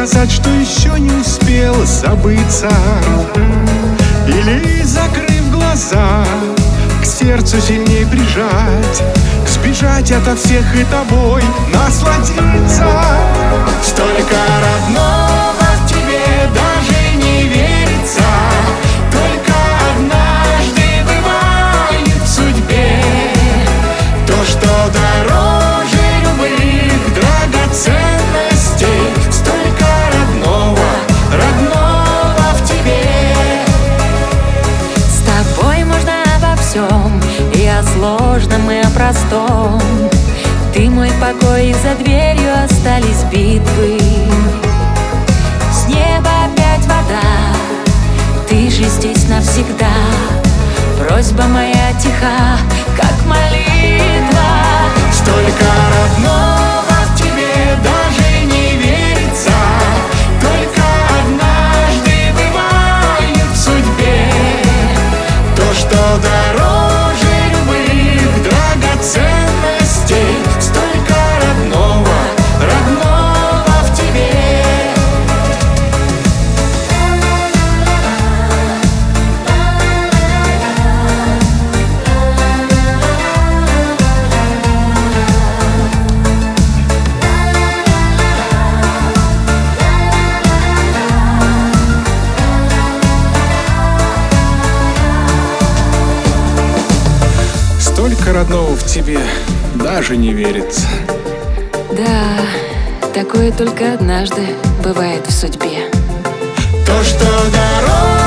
сказать, что еще не успел забыться, или, закрыв глаза, к сердцу сильней прижать, сбежать ото всех и тобой насладиться. Столько родного в тебе даже не верится, только однажды бывает в судьбе то, что дороже любых драгоценностей. Столько родного, родного в тебе. С тобой можно обо всем, и о сложном, и о простом. Ты мой покой, и за дверью остались битвы. С неба опять вода, ты же здесь навсегда. Просьба моя тиха, как молитва. Столько родного в тебе даже не верится, только однажды бывает в судьбе то, что дороже любых драгоценностей. Столько родного, родного в тебе. Столько родного в тебе даже не верится. Да, такое только однажды бывает в судьбе. То, что дороже